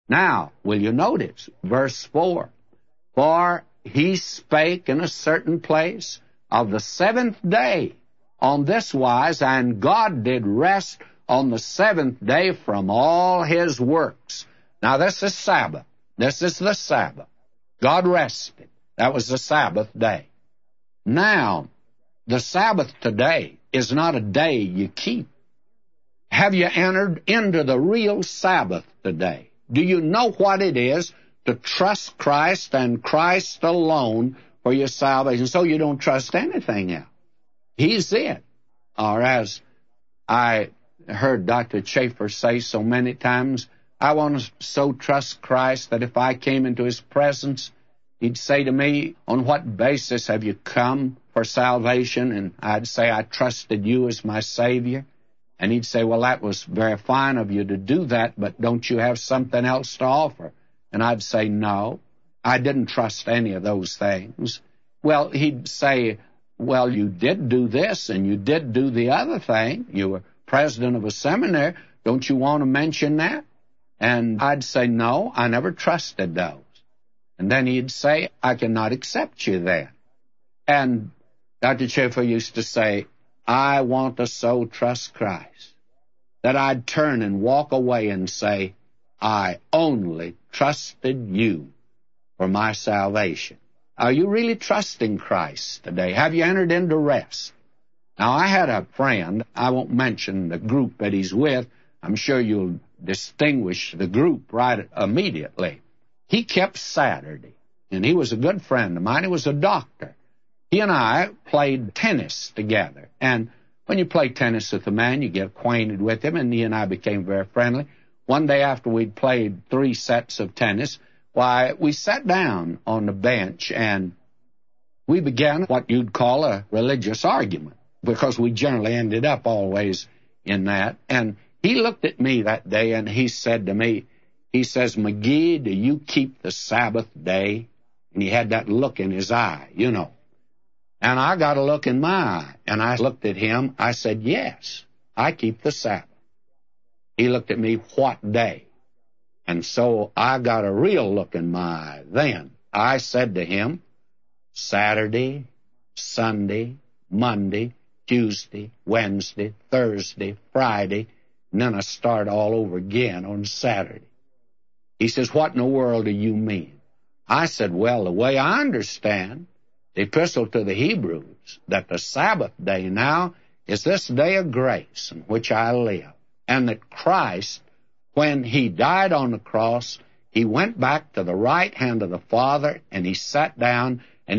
Now, will you notice verse 4? For he spake in a certain place of the seventh day on this wise, and God did rest on the seventh day from all his works. Now, this is Sabbath. This is the Sabbath. God rested. That was the Sabbath day. Now, the Sabbath today is not a day you keep. Have you entered into the real Sabbath today? Do you know what it is to trust Christ and Christ alone for your salvation, so you don't trust anything else? He's it. Or as I heard Dr. Chafer say so many times, I want to so trust Christ that if I came into his presence, he'd say to me, on what basis have you come for salvation? And I'd say, I trusted you as my Savior. And he'd say, well, that was very fine of you to do that, but don't you have something else to offer? And I'd say, no, I didn't trust any of those things. Well, he'd say, well, you did do this and you did do the other thing. You were president of a seminary. Don't you want to mention that? And I'd say, no, I never trusted those. And then he'd say, I cannot accept you then. And Dr. Chafer used to say, I want to so trust Christ that I'd turn and walk away and say, I only trusted you for my salvation. Are you really trusting Christ today? Have you entered into rest? Now, I had a friend, I won't mention the group that he's with. I'm sure you'll distinguish the group right immediately. He kept Saturday, and he was a good friend of mine. He was a doctor. He and I played tennis together, and when you play tennis with a man, you get acquainted with him, and he and I became very friendly. One day after we'd played 3 sets of tennis, why, we sat down on the bench, and we began what you'd call a religious argument, because we generally ended up always in that. And he looked at me that day, and he said to me, he says, McGee, do you keep the Sabbath day? And he had that look in his eye, you know. And I got a look in my eye, and I looked at him. I said, yes, I keep the Sabbath. He looked at me, what day? And so I got a real look in my eye. Then I said to him, Saturday, Sunday, Monday, Tuesday, Wednesday, Thursday, Friday, and then I start all over again on Saturday. He says, what in the world do you mean? I said, well, the way I understand the Epistle to the Hebrews, that the Sabbath day now is this day of grace in which I live, and that Christ, when he died on the cross, he went back to the right hand of the Father, and he sat down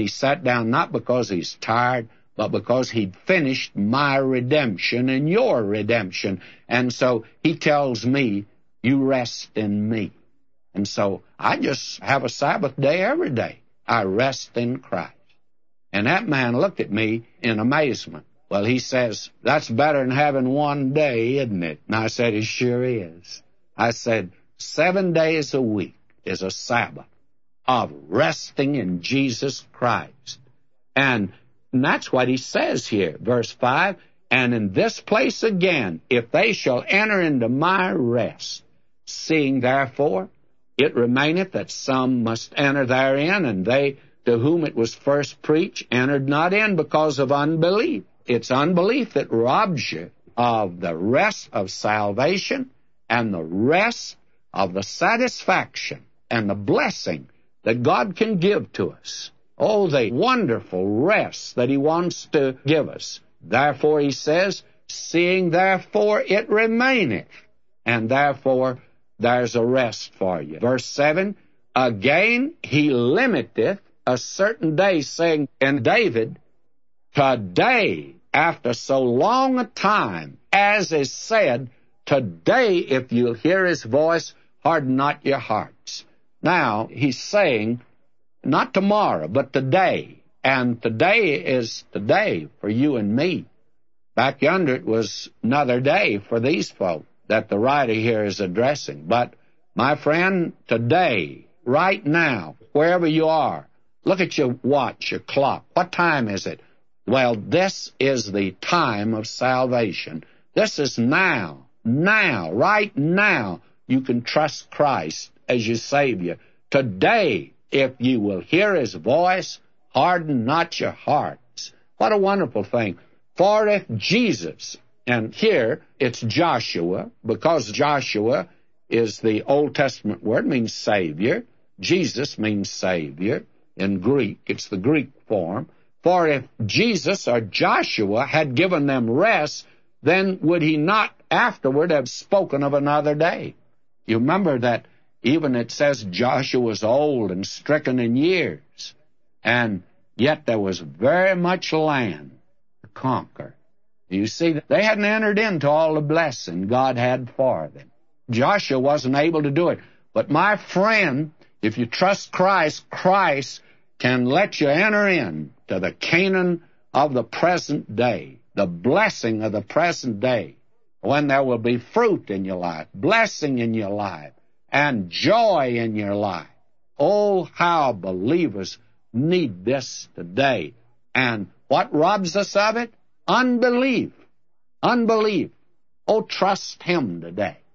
not because he's tired, but because he'd finished my redemption and your redemption. And so he tells me, you rest in me. And so I just have a Sabbath day every day. I rest in Christ. And that man looked at me in amazement. Well, he says, that's better than having one day, isn't it? And I said, it sure is. I said, 7 days a week is a Sabbath of resting in Jesus Christ. And that's what he says here, verse 5, and in this place again, if they shall enter into my rest, seeing therefore it remaineth that some must enter therein, and they to whom it was first preached entered not in because of unbelief. It's unbelief that robs you of the rest of salvation and the rest of the satisfaction and the blessing that God can give to us. Oh, the wonderful rest that he wants to give us. Therefore, he says, seeing therefore it remaineth, and therefore there's a rest for you. Verse 7, again he limiteth a certain day, saying, and David, today, after so long a time, as is said, today, if you'll hear his voice, harden not your hearts. Now, he's saying, not tomorrow, but today. And today is today for you and me. Back yonder, it was another day for these folk that the writer here is addressing. But, my friend, today, right now, wherever you are, look at your watch, your clock. What time is it? Well, this is the time of salvation. This is now, right now, you can trust Christ as your Savior. Today, if you will hear His voice, harden not your hearts. What a wonderful thing. For if Jesus, and here it's Joshua, because Joshua is the Old Testament word, means Savior. Jesus means Savior. In Greek, it's the Greek form. For if Jesus or Joshua had given them rest, then would He not afterward have spoken of another day? You remember that even it says Joshua was old and stricken in years, and yet there was very much land to conquer. You see, they hadn't entered into all the blessing God had for them. Joshua wasn't able to do it. But my friend, if you trust Christ, Christ can let you enter in to the Canaan of the present day, the blessing of the present day, when there will be fruit in your life, blessing in your life, and joy in your life. Oh, how believers need this today. And what robs us of it? Unbelief. Unbelief. Oh, trust Him today.